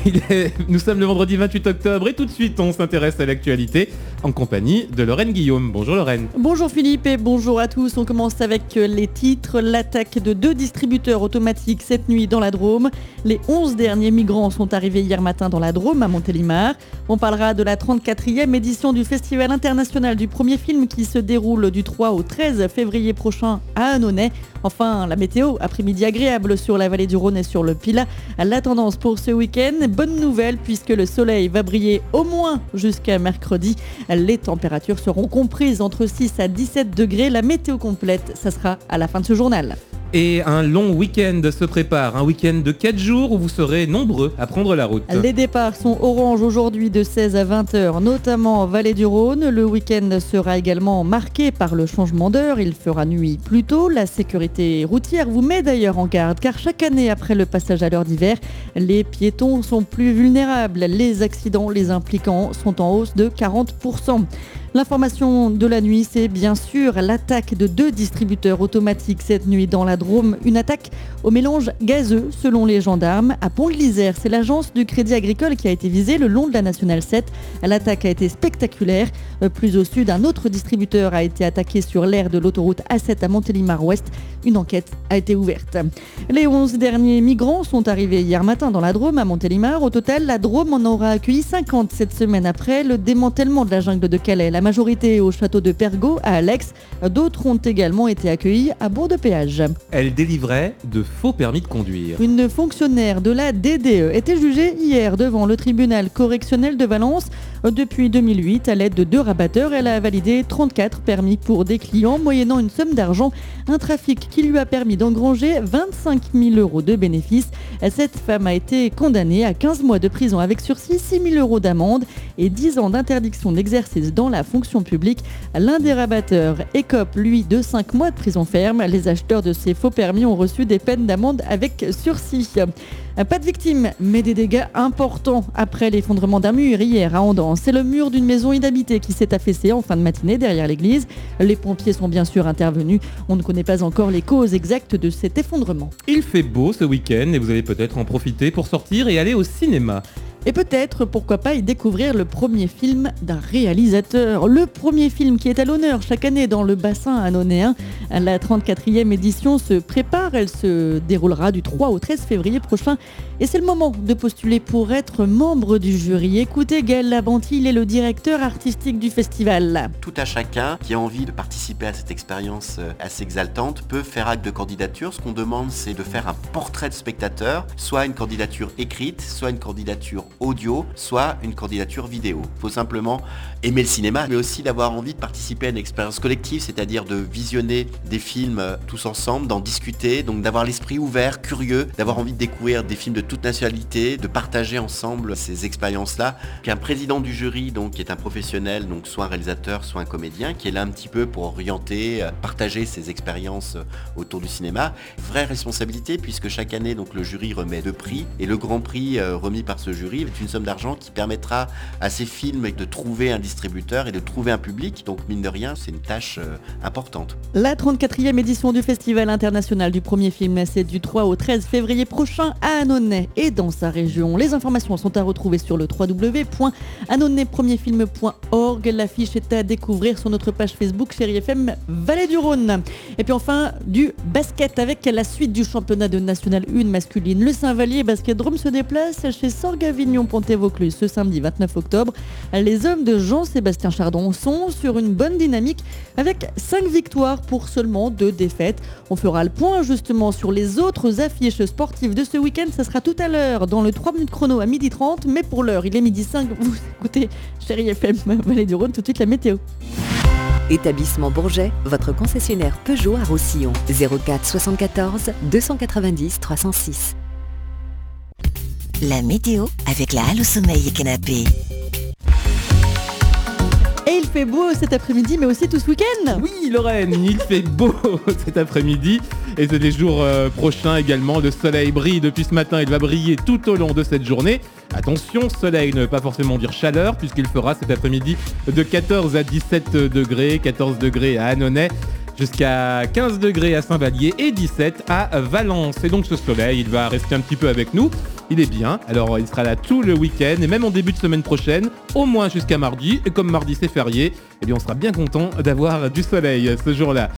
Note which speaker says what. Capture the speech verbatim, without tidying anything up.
Speaker 1: Il est... Nous sommes le vendredi vingt-huit octobre et tout de suite on s'intéresse à l'actualité en compagnie de Lorraine Guillaume. Bonjour Lorraine.
Speaker 2: Bonjour Philippe et bonjour à tous. On commence avec les titres. L'attaque de deux distributeurs automatiques cette nuit dans la Drôme. Les onze derniers migrants sont arrivés hier matin dans la Drôme à Montélimar. On parlera de la trente-quatrième édition du Festival international du premier film qui se déroule du trois au treize février prochain à Annonay. Enfin, la météo, après-midi agréable sur la vallée du Rhône et sur le Pilat. La tendance pour ce week-end, bonne nouvelle puisque le soleil va briller au moins jusqu'à mercredi. Les températures seront comprises entre six à dix-sept degrés. La météo complète, ça sera à la fin de ce journal.
Speaker 1: Et un long week-end se prépare, un week-end de quatre jours où vous serez nombreux à prendre la route.
Speaker 2: Les départs sont orange aujourd'hui de seize à vingt heures, notamment en Vallée du Rhône. Le week-end sera également marqué par le changement d'heure. Il fera nuit plus tôt. La sécurité routière vous met d'ailleurs en garde, car chaque année après le passage à l'heure d'hiver, les piétons sont plus vulnérables. Les accidents les impliquant sont en hausse de quarante pour cent. L'information de la nuit, c'est bien sûr l'attaque de deux distributeurs automatiques cette nuit dans la Drôme. Une attaque au mélange gazeux, selon les gendarmes. À Pont-de-l'Isère, c'est l'agence du Crédit Agricole qui a été visée le long de la Nationale sept. L'attaque a été spectaculaire. Plus au sud, un autre distributeur a été attaqué sur l'aire de l'autoroute A sept à Montélimar-Ouest. Une enquête a été ouverte. Les onze derniers migrants sont arrivés hier matin dans la Drôme à Montélimar. Au total, la Drôme en aura accueilli cinquante cette semaine après le démantèlement de la jungle de Calais. La majorité au château de Pergaux à Alex. D'autres ont également été accueillis à Bourg-de-Péage.
Speaker 1: Elle délivrait de faux permis de conduire.
Speaker 2: Une fonctionnaire de la D D E était jugée hier devant le tribunal correctionnel de Valence. Depuis deux mille huit, à l'aide de deux rabatteurs, elle a validé trente-quatre permis pour des clients, moyennant une somme d'argent. Un trafic qui lui a permis d'engranger vingt-cinq mille euros de bénéfices. Cette femme a été condamnée à quinze mois de prison avec sursis, six mille euros d'amende et dix ans d'interdiction d'exercice dans la fonction publique. L'un des rabatteurs écope, lui, de cinq mois de prison ferme. Les acheteurs de ces faux permis ont reçu des peines d'amende avec sursis. Pas de victimes, mais des dégâts importants après l'effondrement d'un mur hier à Andans. C'est le mur d'une maison inhabitée qui s'est affaissé en fin de matinée derrière l'église. Les pompiers sont bien sûr intervenus. On ne connaît pas encore les causes exactes de cet effondrement.
Speaker 1: Il fait beau ce week-end et vous allez peut-être en profiter pour sortir et aller au cinéma.
Speaker 2: Et peut-être, pourquoi pas, y découvrir le premier film d'un réalisateur. Le premier film qui est à l'honneur chaque année dans le bassin annonnéen. La trente-quatrième édition se prépare. Elle se déroulera du trois au treize février prochain. Et c'est le moment de postuler pour être membre du jury. Écoutez, Gaël Labanti, il est le directeur artistique du festival.
Speaker 3: Tout à chacun qui a envie de participer à cette expérience assez exaltante peut faire acte de candidature. Ce qu'on demande, c'est de faire un portrait de spectateur, soit une candidature écrite, soit une candidature audio, soit une candidature vidéo. Il faut simplement aimer le cinéma, mais aussi d'avoir envie de participer à une expérience collective, c'est-à-dire de visionner des films tous ensemble, d'en discuter, donc d'avoir l'esprit ouvert, curieux, d'avoir envie de découvrir des films de toute nationalité, de partager ensemble ces expériences-là. Qu'un président du jury, donc, qui est un professionnel, donc soit un réalisateur, soit un comédien, qui est là un petit peu pour orienter, partager ses expériences autour du cinéma. Vraie responsabilité, puisque chaque année, donc, le jury remet deux prix, et le grand prix euh, remis par ce jury est une somme d'argent qui permettra à ces films de trouver un distributeur et de trouver un public. Donc mine de rien, c'est une tâche euh, importante.
Speaker 2: La trente-quatrième édition du Festival international du premier film, c'est du trois au treize février prochain à Annonay et dans sa région. Les informations sont à retrouver sur le w w w point annonay premier film point org. L'affiche est à découvrir sur notre page Facebook Chérie F M Vallée du Rhône. Et puis enfin, du basket avec la suite du championnat de National un masculine. Le Saint-Vallier Basket Drôme se déplace chez Sorgavignon Pont-et-Vaucluse ce samedi vingt-neuf octobre. Les hommes de Jean-Sébastien Chardon sont sur une bonne dynamique avec cinq victoires pour seulement deux défaites. On fera le point justement sur les autres affiches sportives de ce week-end. Ça sera tout à l'heure dans le trois minutes chrono à midi trente. Mais pour l'heure, il est midi cinq. Vous écoutez Chérie F M Vallée du Rhône. Tout de suite la météo.
Speaker 4: Établissement Bourget, votre concessionnaire Peugeot à Roussillon. zéro quatre soixante-quatorze deux cent quatre-vingt-dix trois cent six.
Speaker 5: La météo avec la Halle au Sommeil et Canapé.
Speaker 2: Et il fait beau cet après-midi, mais aussi tout ce week-end.
Speaker 1: Oui, Lorraine, il fait beau cet après-midi. Et c'est les jours euh, prochains également. Le soleil brille depuis ce matin. Il va briller tout au long de cette journée. Attention, soleil ne veut pas forcément dire chaleur, puisqu'il fera cet après-midi de quatorze à dix-sept degrés. quatorze degrés à Annonay, jusqu'à quinze degrés à Saint-Vallier et dix-sept à Valence. Et donc ce soleil, il va rester un petit peu avec nous. Il est bien, alors il sera là tout le week-end et même en début de semaine prochaine, au moins jusqu'à mardi. Et comme mardi c'est férié, eh bien on sera bien content d'avoir du soleil ce jour-là.